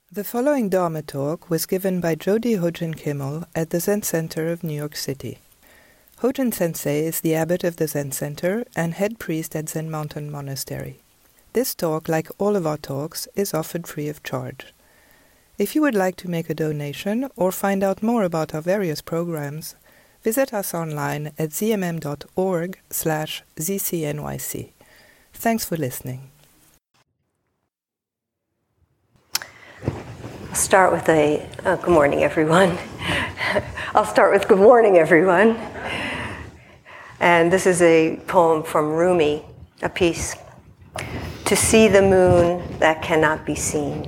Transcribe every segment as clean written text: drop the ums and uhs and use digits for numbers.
The following Dharma talk was given by Jody Hojen Kimmel at the Zen Center of New York City. Hojen Sensei is the abbot of the Zen Center and head priest at Zen Mountain Monastery. This talk, like all of our talks, is offered free of charge. If you would like to make a donation or find out more about our various programs, visit us online at zmm.org/ZCNYC. Thanks for listening. I'll start with good morning, everyone. I'll start with good morning, everyone. And this is a poem from Rumi, a piece. To see the moon that cannot be seen.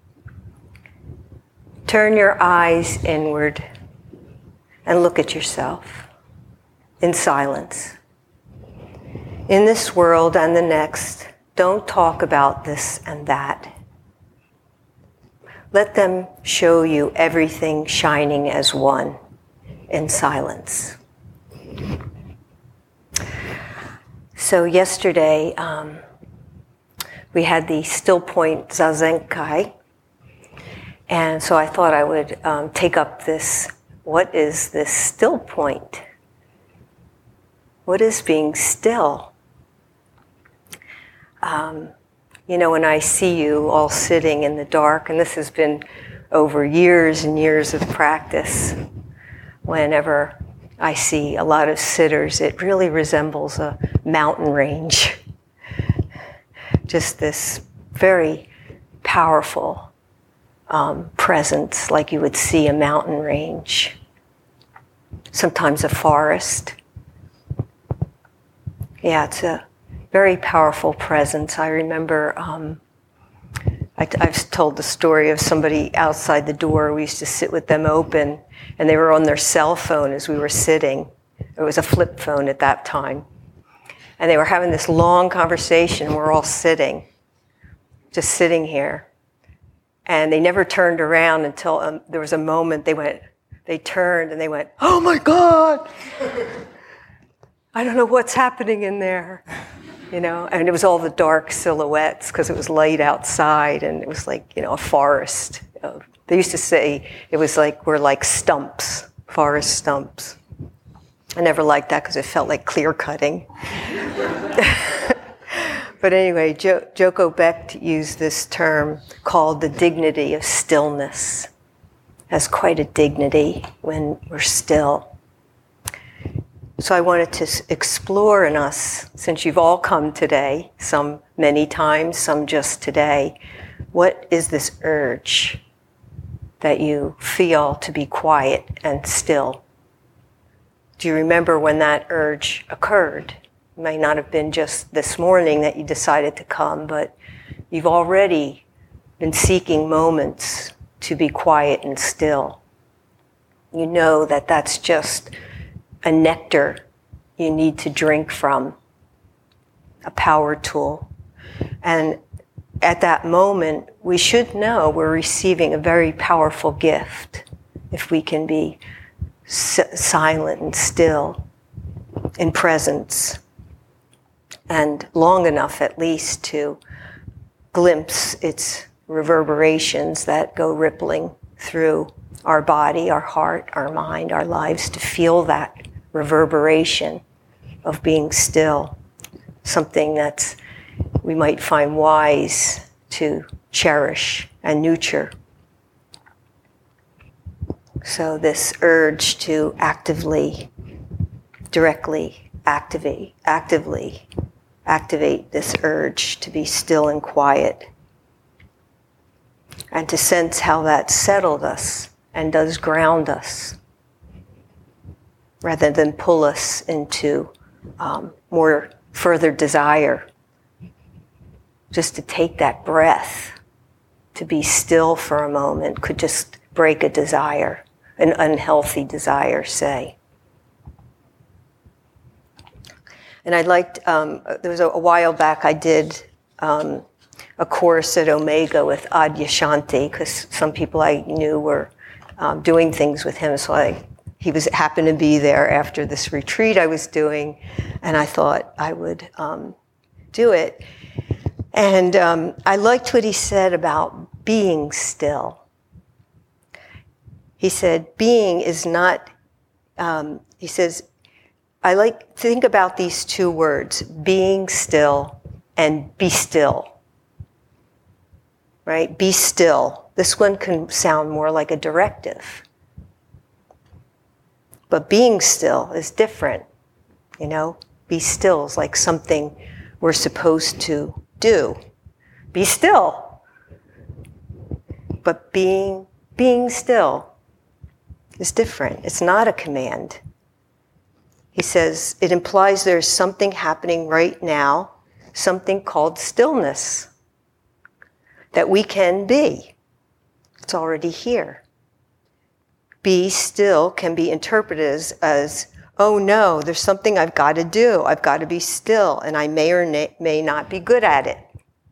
Turn your eyes inward and look at yourself in silence. In this world and the next, don't talk about this and that. Let them show you everything shining as one in silence. So yesterday, we had the Still Point Zazenkai, and so I thought I would take up this, what is this still point? What is being still? When I see you all sitting in the dark, and this has been over years and years of practice, whenever I see a lot of sitters, it really resembles a mountain range. Just this very powerful presence, like you would see a mountain range, sometimes a forest. Yeah, it's a very powerful presence. I remember I've told the story of somebody outside the door. We used to sit with them open, and they were on their cell phone as we were sitting. It was a flip phone at that time. And they were having this long conversation. We're all sitting, just sitting here. And they never turned around until there was a moment they turned and they went, "Oh my God! I don't know what's happening in there." And it was all the dark silhouettes because it was light outside, and it was like, a forest. They used to say it was like we're like stumps, forest stumps. I never liked that because it felt like clear cutting. But anyway, Joko Beck used this term called the dignity of stillness. It has quite a dignity when we're still. So I wanted to explore in us, since you've all come today, some many times, some just today, what is this urge that you feel to be quiet and still? Do you remember when that urge occurred? It may not have been just this morning that you decided to come, but you've already been seeking moments to be quiet and still. You know that that's just a nectar you need to drink from, a power tool. And at that moment, we should know we're receiving a very powerful gift if we can be silent and still in presence, and long enough at least to glimpse its reverberations that go rippling through our body, our heart, our mind, our lives, to feel that reverberation of being still, something that we might find wise to cherish and nurture. So this urge to directly activate this urge to be still and quiet, and to sense how that settled us and does ground us, rather than pull us into more further desire. Just to take that breath, to be still for a moment, could just break a desire, an unhealthy desire, say. And I liked, there was a while back I did a course at Omega with Adyashanti, because some people I knew were doing things with him, so he happened to be there after this retreat I was doing, and I thought I would do it. And I liked what he said about being still. He said, being is not, he says, I like to think about these two words, being still and be still. Right? Be still. This one can sound more like a directive. But being still is different. You know, be still is like something we're supposed to do. Be still. But being still is different. It's not a command. He says it implies there's something happening right now, something called stillness, that we can be. It's already here. Be still can be interpreted as, oh no, there's something I've got to do. I've got to be still, and I may or may not be good at it.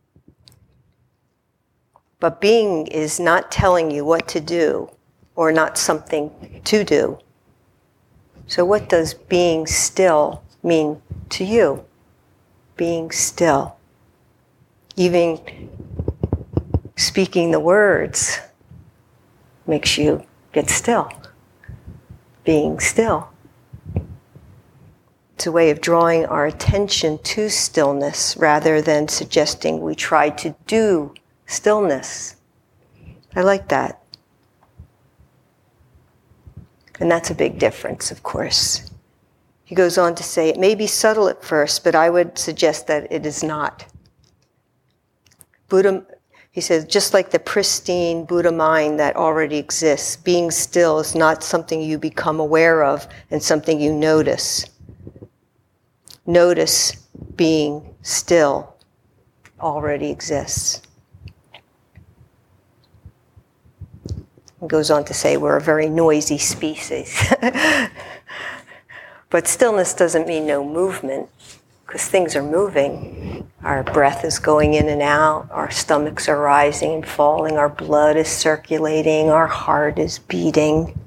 But being is not telling you what to do, or not something to do. So what does being still mean to you? Being still. Even speaking the words makes you get still. Being still. It's a way of drawing our attention to stillness rather than suggesting we try to do stillness. I like that. And that's a big difference, of course. He goes on to say, it may be subtle at first, but I would suggest that it is not. Buddha, he says, just like the pristine Buddha mind that already exists, being still is not something you become aware of and something you notice. Notice being still already exists. He goes on to say we're a very noisy species. But stillness doesn't mean no movement, because things are moving. Our breath is going in and out, our stomachs are rising and falling, our blood is circulating, our heart is beating.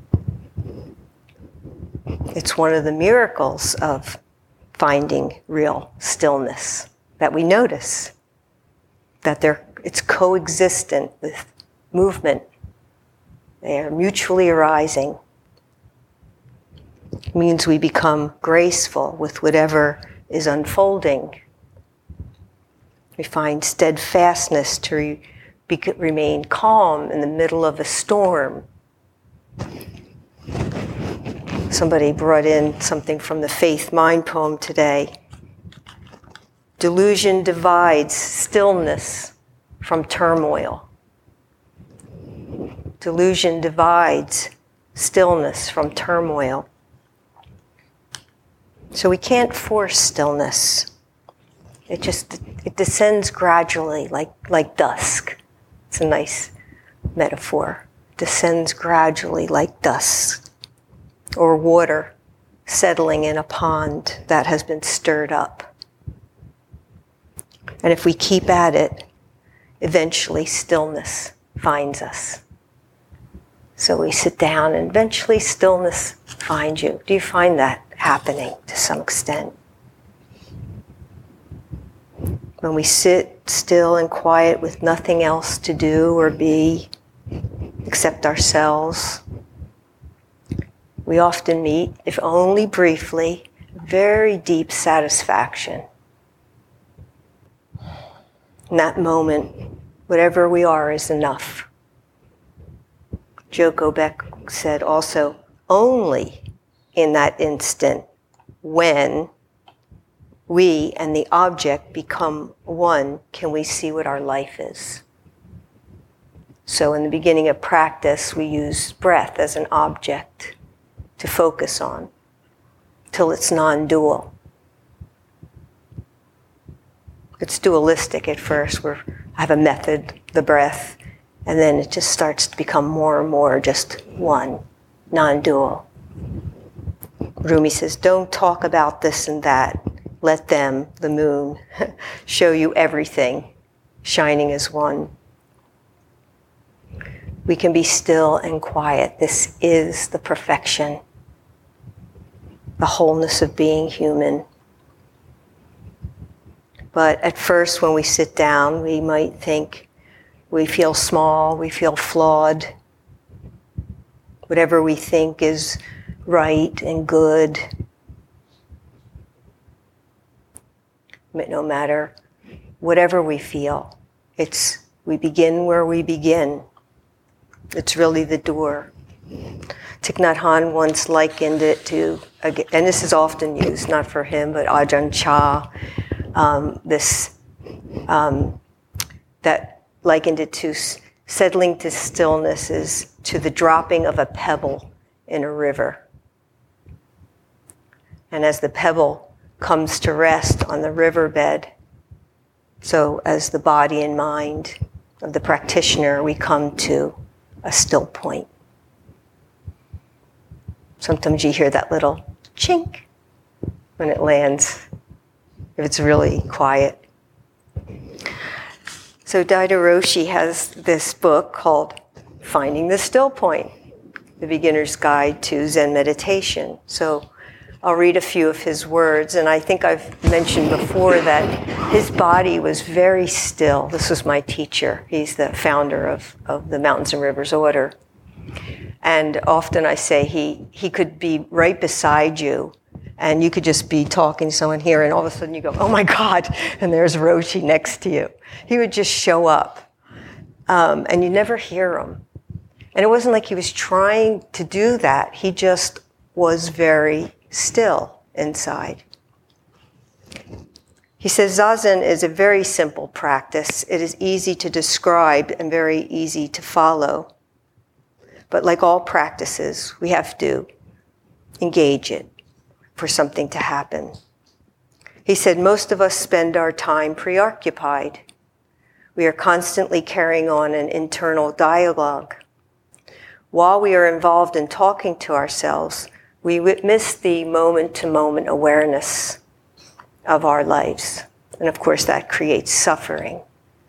It's one of the miracles of finding real stillness, that we notice that it's coexistent with movement. They are mutually arising. It means we become graceful with whatever is unfolding. We find steadfastness to remain calm in the middle of a storm. Somebody brought in something from the Faith Mind poem today. Delusion divides stillness from turmoil. Delusion divides stillness from turmoil. So we can't force stillness. It descends gradually, like dusk. It's a nice metaphor. Descends gradually like dusk, or water settling in a pond that has been stirred up. And if we keep at it, eventually stillness finds us. So we sit down and eventually stillness finds you. Do you find that happening to some extent? When we sit still and quiet with nothing else to do or be except ourselves, we often meet, if only briefly, very deep satisfaction. In that moment, whatever we are is enough. Joko Beck said also, only in that instant when we and the object become one can we see what our life is. So in the beginning of practice, we use breath as an object to focus on till it's non-dual. It's dualistic at first. I have a method, the breath, and then it just starts to become more and more just one, non-dual. Rumi says, don't talk about this and that. Let them, the moon, show you everything, shining as one. We can be still and quiet. This is the perfection, the wholeness of being human. But at first, when we sit down, we might think, We feel small, we feel flawed. Whatever we think is right and good, no matter whatever we feel, we begin where we begin. It's really the door. Thich Nhat Hanh once likened it to, and this is often used, not for him, but Ajahn Chah, that likened it to settling to stillness is to the dropping of a pebble in a river. And as the pebble comes to rest on the riverbed, so as the body and mind of the practitioner, we come to a still point. Sometimes you hear that little chink when it lands, if it's really quiet. So Daido Roshi has this book called Finding the Still Point, The Beginner's Guide to Zen Meditation. So I'll read a few of his words, and I think I've mentioned before that his body was very still. This was my teacher. He's the founder of the Mountains and Rivers Order. And often I say he could be right beside you, and you could just be talking to someone here, and all of a sudden you go, oh my God, and there's Roshi next to you. He would just show up, and you never hear him. And it wasn't like he was trying to do that. He just was very still inside. He says, Zazen is a very simple practice. It is easy to describe and very easy to follow. But like all practices, we have to engage it for something to happen. He said, most of us spend our time preoccupied. We are constantly carrying on an internal dialogue. While we are involved in talking to ourselves, we miss the moment-to-moment awareness of our lives. And of course, that creates suffering.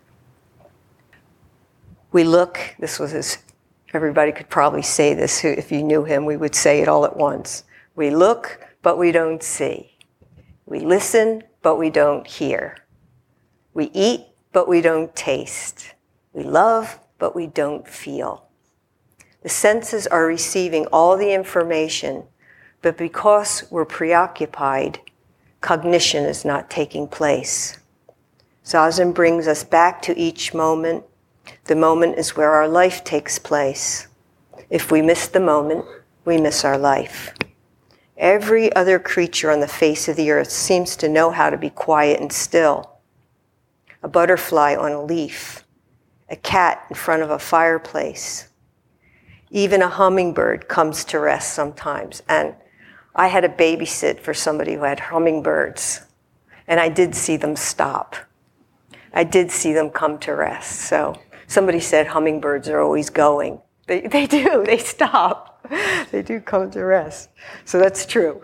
We look, everybody could probably say this, if you knew him, we would say it all at once. We look, but we don't see. We listen, but we don't hear. We eat, but we don't taste. We love, but we don't feel. The senses are receiving all the information, but because we're preoccupied, cognition is not taking place. Zazen brings us back to each moment. The moment is where our life takes place. If we miss the moment, we miss our life. Every other creature on the face of the earth seems to know how to be quiet and still. A butterfly on a leaf, a cat in front of a fireplace. Even a hummingbird comes to rest sometimes. And I had to babysit for somebody who had hummingbirds. And I did see them stop. I did see them come to rest. So somebody said hummingbirds are always going. They do. They stop. They do come to rest. So that's true.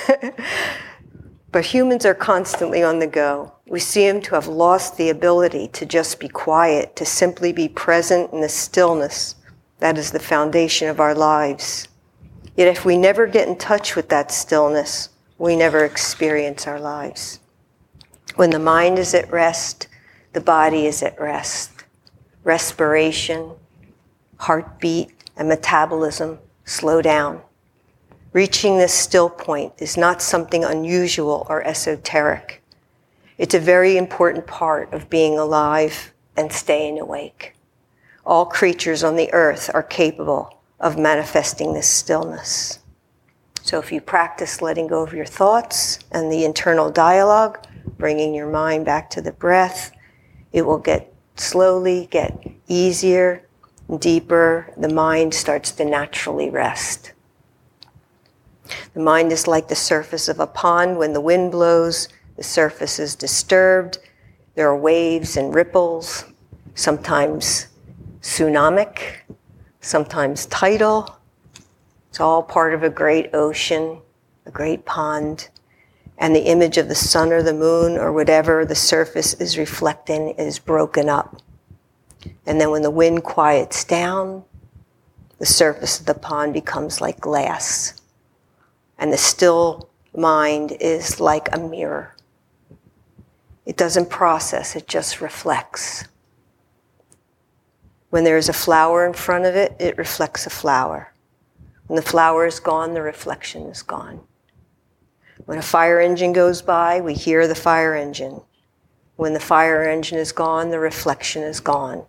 But humans are constantly on the go. We seem to have lost the ability to just be quiet, to simply be present in the stillness. That is the foundation of our lives. Yet if we never get in touch with that stillness, we never experience our lives. When the mind is at rest, the body is at rest. Respiration, heartbeat, and metabolism slow down. Reaching this still point is not something unusual or esoteric. It's a very important part of being alive and staying awake. All creatures on the earth are capable of manifesting this stillness. So if you practice letting go of your thoughts and the internal dialogue, bringing your mind back to the breath, it will slowly get easier, deeper. The mind starts to naturally rest. The mind is like the surface of a pond. When the wind blows, the surface is disturbed. There are waves and ripples, sometimes tsunamic, sometimes tidal. It's all part of a great ocean, a great pond. And the image of the sun or the moon or whatever the surface is reflecting is broken up. And then when the wind quiets down, the surface of the pond becomes like glass. And the still mind is like a mirror. It doesn't process, it just reflects. When there is a flower in front of it, it reflects a flower. When the flower is gone, the reflection is gone. When a fire engine goes by, we hear the fire engine. When the fire engine is gone, the reflection is gone.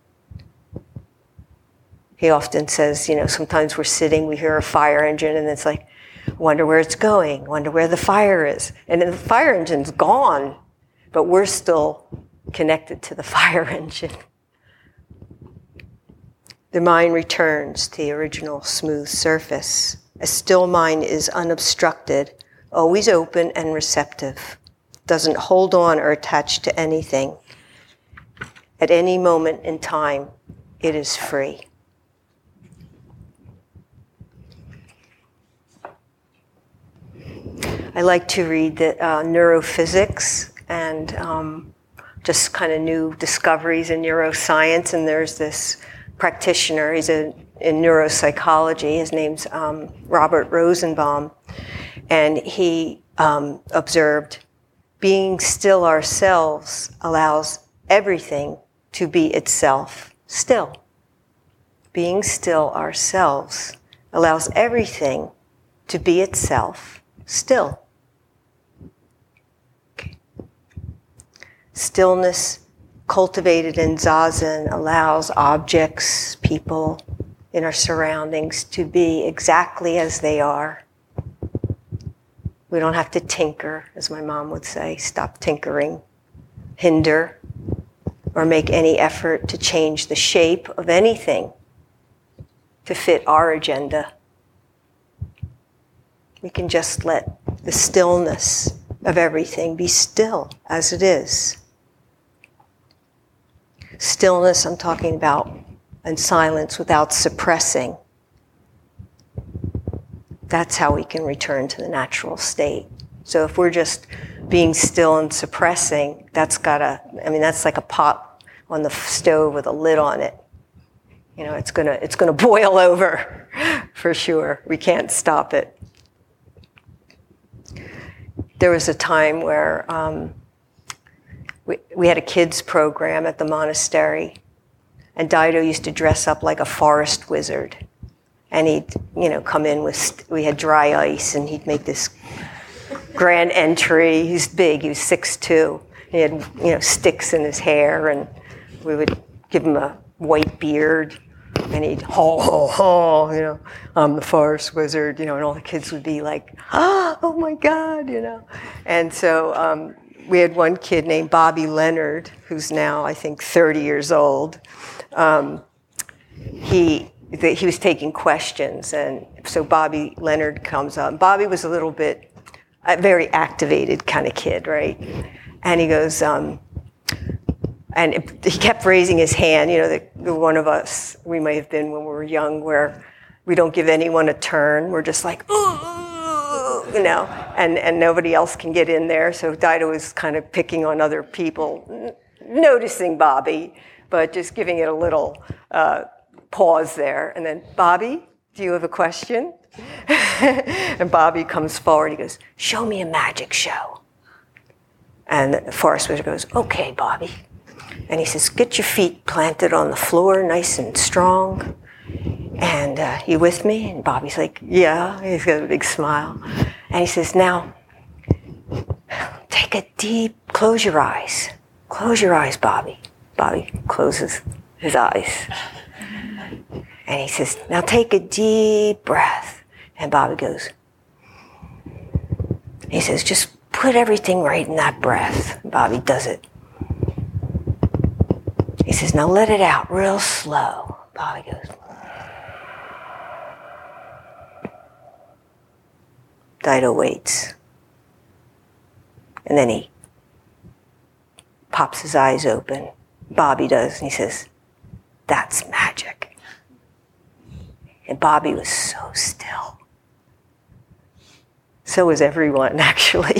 He often says, sometimes we're sitting, we hear a fire engine, and it's like, wonder where it's going, wonder where the fire is. And then the fire engine's gone, but we're still connected to the fire engine. The mind returns to the original smooth surface. A still mind is unobstructed, always open and receptive. Doesn't hold on or attach to anything. At any moment in time, it is free. I like to read the neurophysics and just kind of new discoveries in neuroscience. And there's this practitioner, he's in neuropsychology, his name's Robert Rosenbaum. And he observed, being still ourselves allows everything to be itself still. Being still ourselves allows everything to be itself still. Okay. Stillness cultivated in Zazen allows objects, people in our surroundings to be exactly as they are. We don't have to tinker, as my mom would say, stop tinkering, hinder, or make any effort to change the shape of anything to fit our agenda. We can just let the stillness of everything be still as it is. Stillness, I'm talking about, and silence without suppressing. That's how we can return to the natural state. So if we're just being still and suppressing, that's like a pot on the stove with a lid on it. It's gonna boil over for sure. We can't stop it. There was a time where we had a kids program at the monastery, and Dido used to dress up like a forest wizard. And he'd, come in we had dry ice, and he'd make this grand entry. He's big, he was 6'2". He had, sticks in his hair, and we would give him a white beard, and he'd, I'm the forest wizard, and all the kids would be like, oh my God, And so we had one kid named Bobby Leonard, who's now, I think, 30 years old. He was taking questions, and so Bobby Leonard comes up. Bobby was a little bit, a very activated kind of kid, right? And he goes, and he kept raising his hand, the one of us, we may have been when we were young, where we don't give anyone a turn. We're just like, ooh, and nobody else can get in there. So Dido was kind of picking on other people, noticing Bobby, but just giving it a little pause there. And then, Bobby, do you have a question? And Bobby comes forward. He goes, show me a magic show. And the forest wizard goes, okay, Bobby. And he says, get your feet planted on the floor, nice and strong. And you with me? And Bobby's like, yeah. He's got a big smile. And he says, now, take a deep, close your eyes. Close your eyes, Bobby. Bobby closes his eyes. And he says, now take a deep breath. And Bobby goes, he says, just put everything right in that breath. And Bobby does it. He says, now let it out real slow. Bobby goes. Dido waits. And then he pops his eyes open. Bobby does. And he says, that's magic. And Bobby was so still. So was everyone, actually.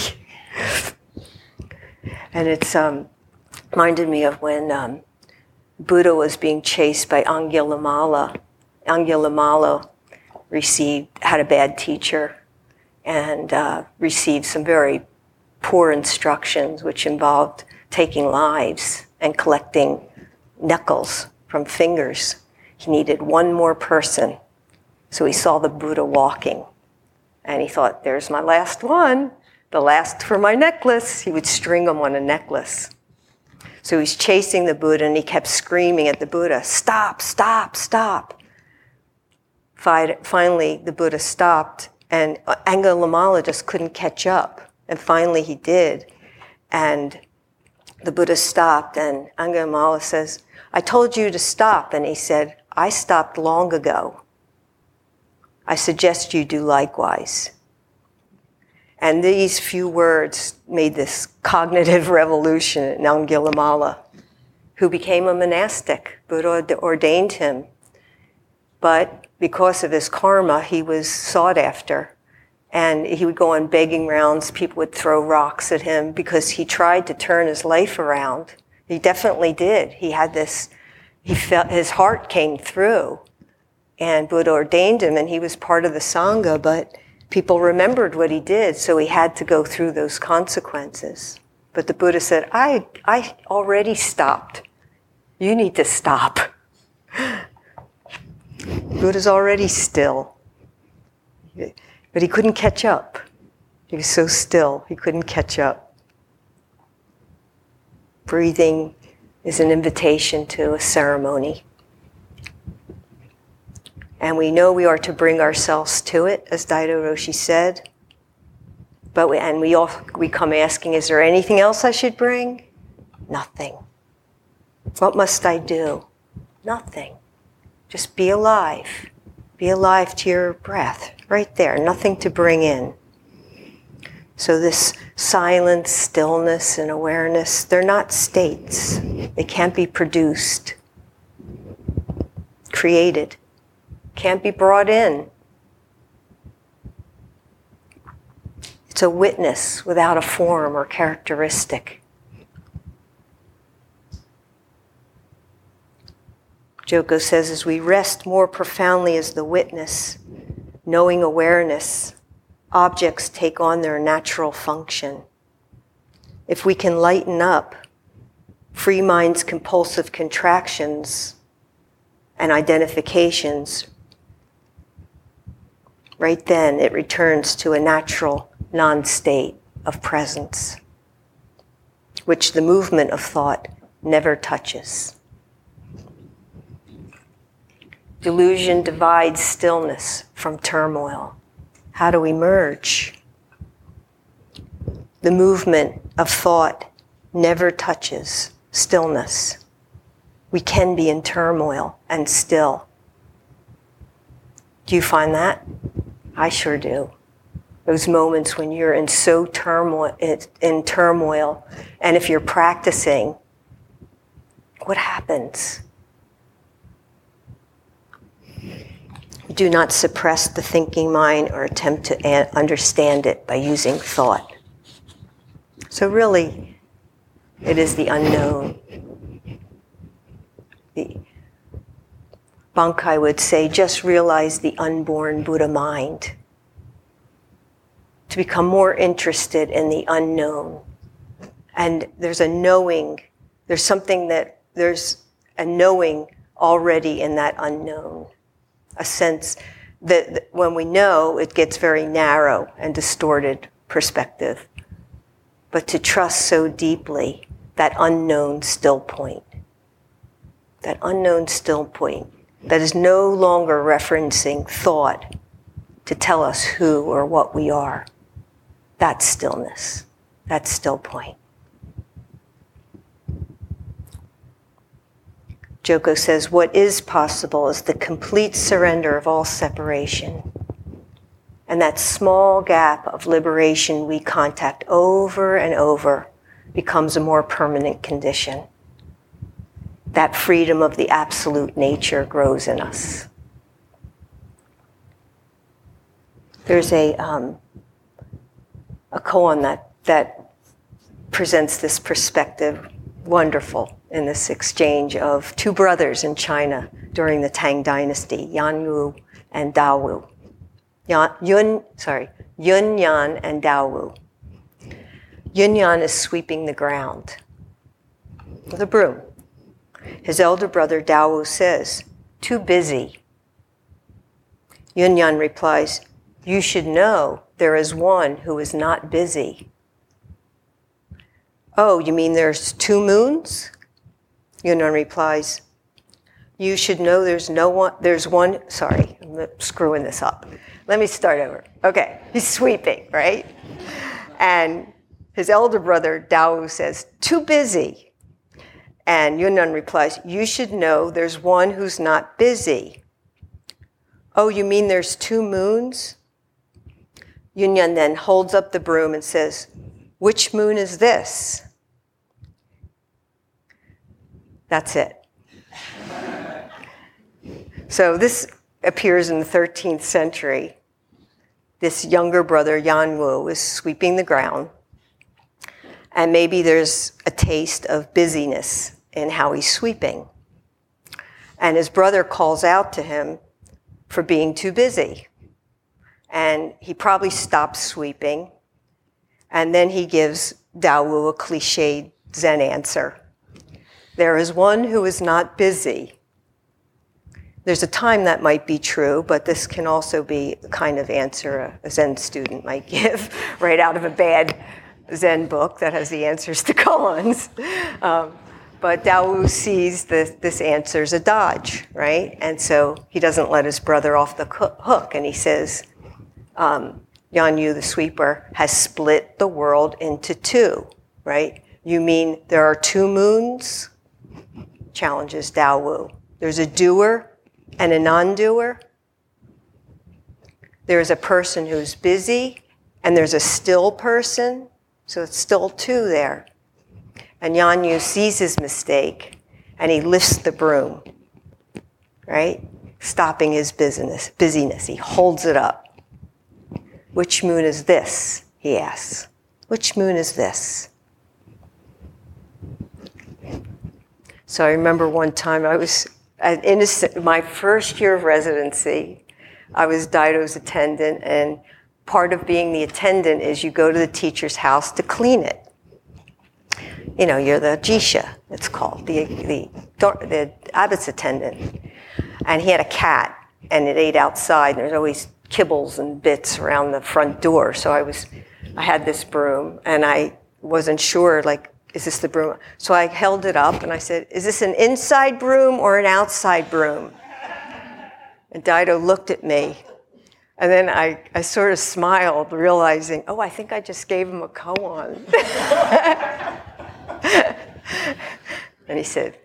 And it's reminded me of when Buddha was being chased by Angulimala. Angulimala had a bad teacher and received some very poor instructions, which involved taking lives and collecting knuckles from fingers. He needed one more person. So he saw the Buddha walking. And he thought, there's my last one, the last for my necklace. He would string them on a necklace. So he's chasing the Buddha, and he kept screaming at the Buddha, stop, stop, stop. Finally, the Buddha stopped, and Angulimala just couldn't catch up. And finally he did. And the Buddha stopped, and Angulimala says, I told you to stop. And he said, I stopped long ago. I suggest you do likewise. And these few words made this cognitive revolution in Angulimala, who became a monastic. Buddha ordained him. But because of his karma, he was sought after. And he would go on begging rounds. People would throw rocks at him because he tried to turn his life around. He definitely did. He had this, he felt his heart came through. And Buddha ordained him, and he was part of the Sangha, but people remembered what he did, so he had to go through those consequences. But the Buddha said, I already stopped. You need to stop. Buddha's already still. But he couldn't catch up. He was so still, he couldn't catch up. Breathing is an invitation to a ceremony. And we know we are to bring ourselves to it, as Daido Roshi said. But we come asking, is there anything else I should bring? Nothing. What must I do? Nothing. Just be alive. Be alive to your breath, right there. Nothing to bring in. So this silence, stillness, and awareness, they're not states. They can't be produced, created. Can't be brought in. It's a witness without a form or characteristic. Joko says, as we rest more profoundly as the witness, knowing awareness, objects take on their natural function. If we can lighten up, free mind's compulsive contractions and identifications, right then it returns to a natural non-state of presence, which the movement of thought never touches. Delusion divides stillness from turmoil. How do we merge? The movement of thought never touches stillness. We can be in turmoil and still. Do you find that? I sure do. Those moments when you're in turmoil, and if you're practicing, what happens? Do not suppress the thinking mind or attempt to understand it by using thought. So really, it is the unknown. Bankai would say, just realize the unborn Buddha mind. To become more interested in the unknown. And there's a knowing, there's a knowing already in that unknown. A sense that when we know, it gets very narrow and distorted perspective. But to trust so deeply that unknown still point. That unknown still point that is no longer referencing thought to tell us who or what we are. That's stillness. That's still point. Joko says, what is possible is the complete surrender of all separation. And that small gap of liberation we contact over and over becomes a more permanent condition. That freedom of the absolute nature grows in us. There's a koan that presents this perspective, wonderful, in this exchange of two brothers in China during the Tang Dynasty, Yan Wu and Dao Wu. Yun Yan and Dao Wu. Yun Yan is sweeping the ground with a broom. His elder brother Dao Wu says, too busy. Yunyan replies, you should know there is one who is not busy. Oh, you mean there's two moons? Yunyan replies, you should know there's one, sorry, I'm screwing this up. Let me start over. Okay, he's sweeping, right? And his elder brother, Dao, says, too busy. And Yunyan replies, you should know there's one who's not busy. Oh, you mean there's two moons? Yunyan then holds up the broom and says, which moon is this? That's it. So this appears in the 13th century. This younger brother, Yanwu, is sweeping the ground. And maybe there's a taste of busyness in how he's sweeping. And his brother calls out to him for being too busy. And he probably stops sweeping. And then he gives Daowu a cliched Zen answer. There is one who is not busy. There's a time that might be true, but this can also be the kind of answer a Zen student might give right out of a bad Zen book that has the answers to koans. But Daowu sees this answer as a dodge, right? And so he doesn't let his brother off the hook, and he says, Yanyu, the sweeper, has split the world into two, right? You mean there are two moons? Challenges Daowu. There's a doer and a non-doer. There's a person who's busy, and there's a still person, so it's still two there. And Yanyu sees his mistake, and he lifts the broom, right? Stopping his busyness. He holds it up. Which moon is this? He asks. Which moon is this? So I remember one time I was in my first year of residency. I was Daido's attendant, and part of being the attendant is you go to the teacher's house to clean it. You know, you're the jisha, it's called, the abbot's attendant. And he had a cat, and it ate outside, and there's always kibbles and bits around the front door. So I had this broom, and I wasn't sure, like, is this the broom? So I held it up, and I said, is this an inside broom or an outside broom? And Daido looked at me, and then I sort of smiled, realizing, oh, I think I just gave him a koan. And he said,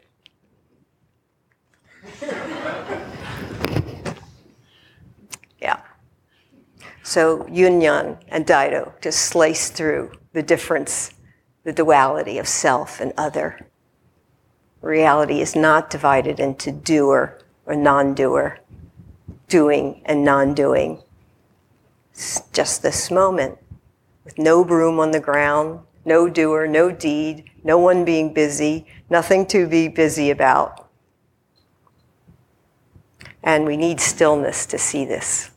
yeah. So Yunyan and Daido just slice through the difference, the duality of self and other. Reality is not divided into doer or non-doer, doing and non-doing. It's just this moment with no broom on the ground, no doer, no deed, no one being busy, nothing to be busy about. And we need stillness to see this.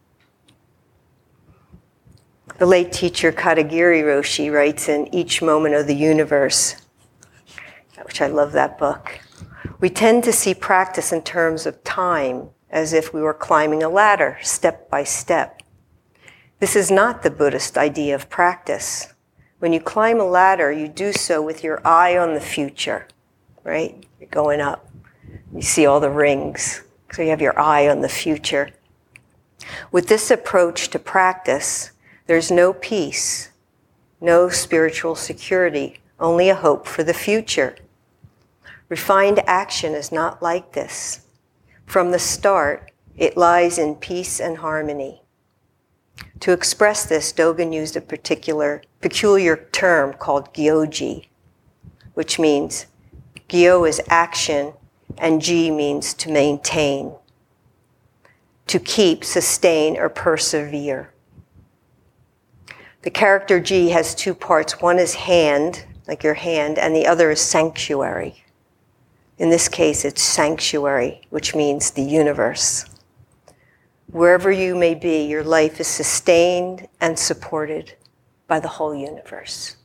The late teacher Katagiri Roshi writes in Each Moment of the Universe, which I love that book, we tend to see practice in terms of time, as if we were climbing a ladder, step by step. This is not the Buddhist idea of practice. When you climb a ladder, you do so with your eye on the future, right? You're going up. You see all the rings, so you have your eye on the future. With this approach to practice, there's no peace, no spiritual security, only a hope for the future. Refined action is not like this. From the start, it lies in peace and harmony. To express this, Dogen used a peculiar term called gyoji, which means gyo is action and ji means to maintain, to keep, sustain, or persevere. The character ji has two parts. One is hand, like your hand, and the other is sanctuary. In this case, it's sanctuary, which means the universe. Wherever you may be, your life is sustained and supported by the whole universe.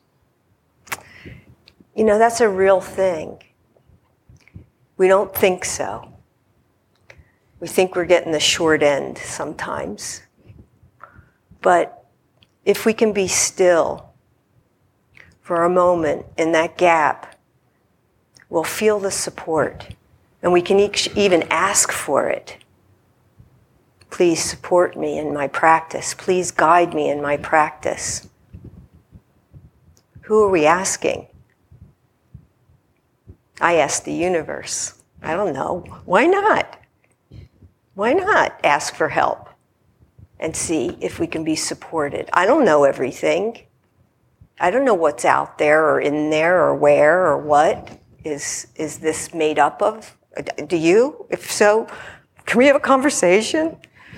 You know, that's a real thing. We don't think so. We think we're getting the short end sometimes. But if we can be still for a moment in that gap, we'll feel the support. And we can even ask for it. Please support me in my practice. Please guide me in my practice. Who are we asking? I ask the universe. I don't know. Why not? Why not ask for help and see if we can be supported? I don't know everything. I don't know what's out there or in there or where or what. Is this made up of? Do you? If so, can we have a conversation?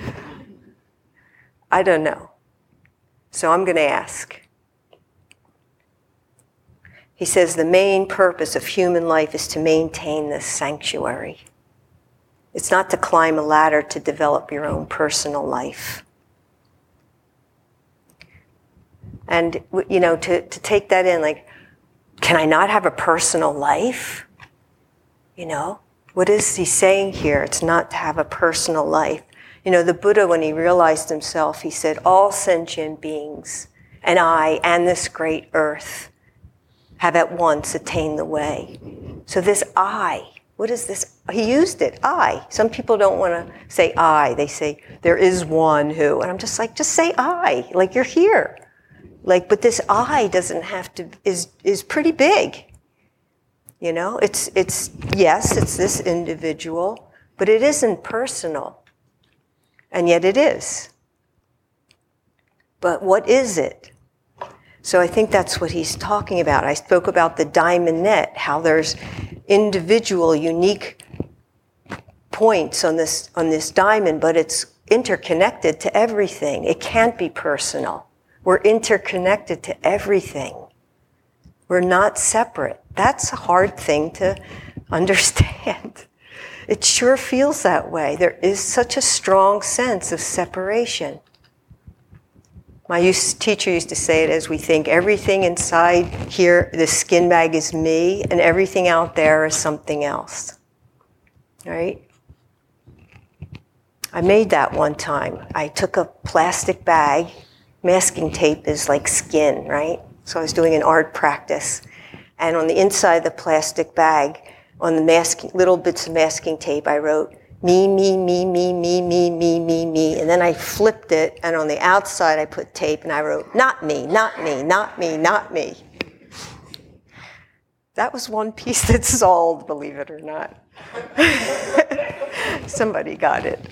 I don't know. So I'm going to ask. He says the main purpose of human life is to maintain this sanctuary. It's not to climb a ladder to develop your own personal life. And, you know, to take that in, like, can I not have a personal life? You know, what is he saying here? It's not to have a personal life. You know, the Buddha, when he realized himself, he said, all sentient beings and I and this great earth have at once attained the way. So this I, what is this? He used it, I. Some people don't want to say I. They say, there is one who. And I'm just like, just say I, like you're here. Like, but this I doesn't have to, is pretty big. You know, it's yes, it's this individual, but it isn't personal. And yet it is. But what is it? So I think that's what he's talking about. I spoke about the diamond net, how there's individual, unique points on this diamond, but it's interconnected to everything. It can't be personal. We're interconnected to everything. We're not separate. That's a hard thing to understand. It sure feels that way. There is such a strong sense of separation. My teacher used to say it as we think everything inside here, the skin bag is me, and everything out there is something else. Right? I made that one time. I took a plastic bag. Masking tape is like skin, right? So I was doing an art practice. And on the inside of the plastic bag, on the little bits of masking tape, I wrote, me, me, me, me, me, me, me, me, me. And then I flipped it, and on the outside I put tape, and I wrote, not me, not me, not me, not me. That was one piece that sold, believe it or not. Somebody got it.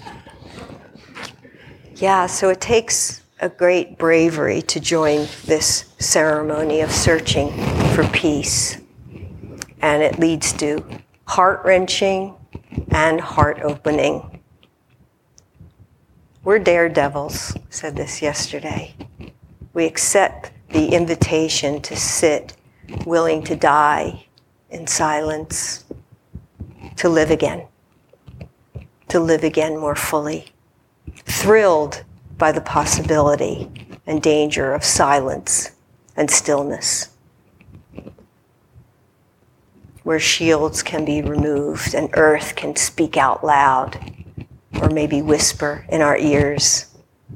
Yeah, so it takes a great bravery to join this ceremony of searching for peace. And it leads to heart-wrenching and heart-opening. We're daredevils, I said this yesterday. We accept the invitation to sit, willing to die in silence, to live again more fully, thrilled by the possibility and danger of silence and stillness, where shields can be removed and earth can speak out loud or maybe whisper in our ears.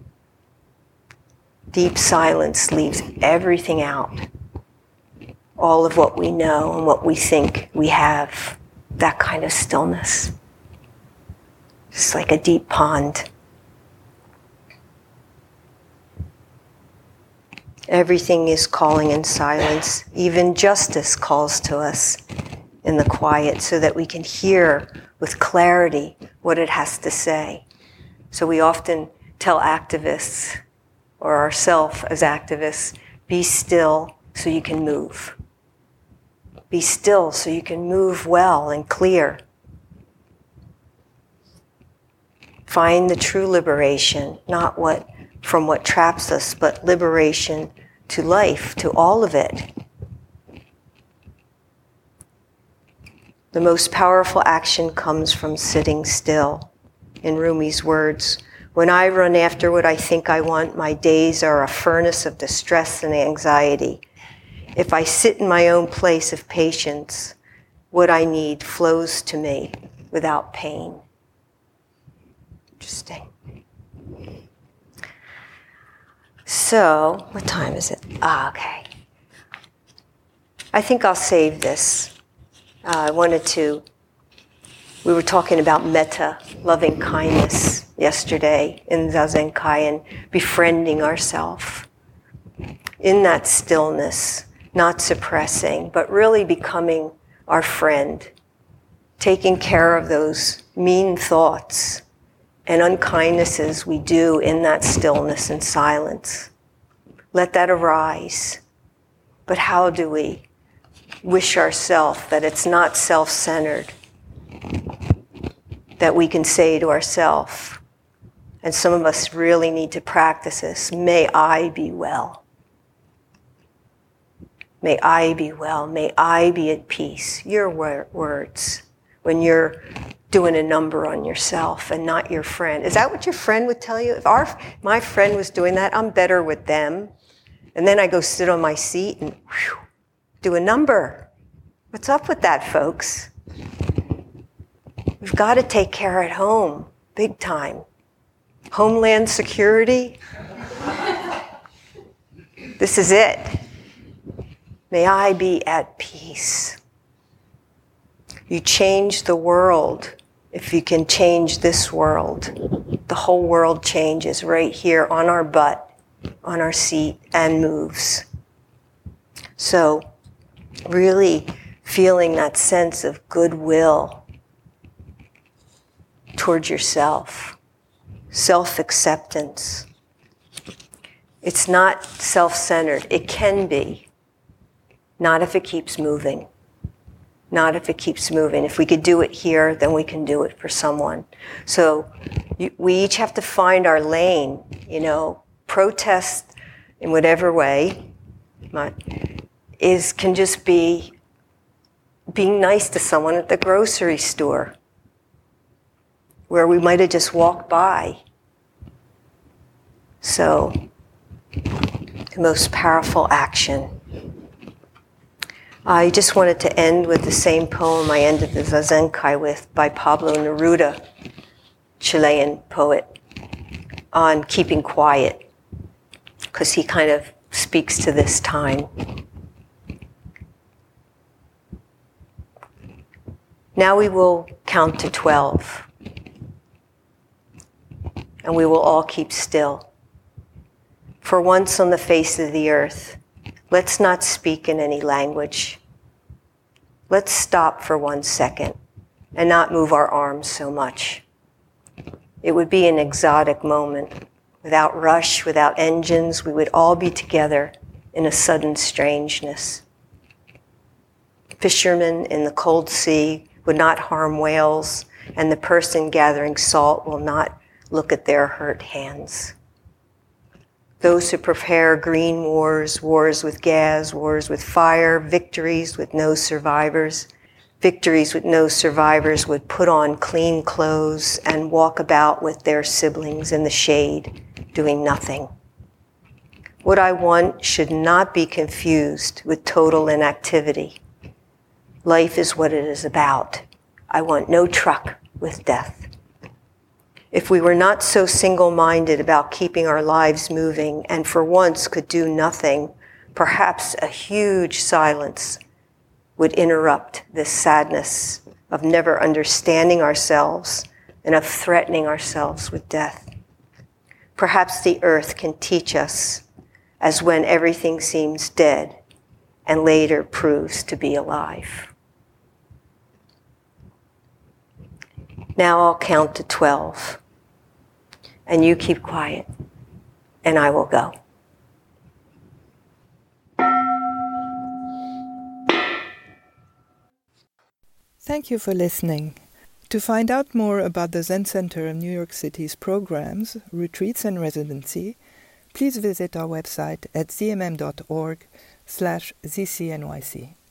Deep silence leaves everything out, all of what we know and what we think we have, that kind of stillness. Just like a deep pond. Everything is calling in silence. Even justice calls to us in the quiet so that we can hear with clarity what it has to say. So we often tell activists, or ourselves as activists, be still so you can move. Be still so you can move well and clear. Find the true liberation, not from what traps us, but liberation to life, to all of it. The most powerful action comes from sitting still. In Rumi's words, when I run after what I think I want, my days are a furnace of distress and anxiety. If I sit in my own place of patience, what I need flows to me without pain. Interesting. So, what time is it? Okay. I think I'll save this. We were talking about metta, loving kindness, yesterday in Zazen Kai, and befriending ourselves in that stillness, not suppressing, but really becoming our friend, taking care of those mean thoughts and unkindnesses we do in that stillness and silence. Let that arise. But how do we wish ourselves that it's not self-centered, that we can say to ourselves, and some of us really need to practice this, may I be well. May I be well. May I be at peace. Your words when you're doing a number on yourself and not your friend. Is that what your friend would tell you? If my friend was doing that, I'm better with them. And then I go sit on my seat and do a number. What's up with that, folks? We've got to take care at home, big time. Homeland security. This is it. May I be at peace. You change the world if you can change this world. The whole world changes right here on our butt, on our seat, and moves. So really feeling that sense of goodwill towards yourself, self-acceptance. It's not self-centered. It can be. Not if it keeps moving. Not if it keeps moving. If we could do it here, then we can do it for someone. So we each have to find our lane, protest in whatever way can just be being nice to someone at the grocery store where we might have just walked by. So the most powerful action. I just wanted to end with the same poem I ended the Zazen Kai with by Pablo Neruda, Chilean poet, on keeping quiet, because he kind of speaks to this time. Now we will count to 12, and we will all keep still. For once on the face of the earth, let's not speak in any language. Let's stop for 1 second and not move our arms so much. It would be an exotic moment. Without rush, without engines, we would all be together in a sudden strangeness. Fishermen in the cold sea would not harm whales, and the person gathering salt will not look at their hurt hands. Those who prepare green wars, wars with gas, wars with fire, victories with no survivors would put on clean clothes and walk about with their siblings in the shade, doing nothing. What I want should not be confused with total inactivity. Life is what it is about. I want no truck with death. If we were not so single-minded about keeping our lives moving and for once could do nothing, perhaps a huge silence would interrupt this sadness of never understanding ourselves and of threatening ourselves with death. Perhaps the earth can teach us as when everything seems dead and later proves to be alive. Now I'll count to 12. And you keep quiet, and I will go. Thank you for listening. To find out more about the Zen Center of New York City's programs, retreats, and residency, please visit our website at zmm.org/ZCNYC.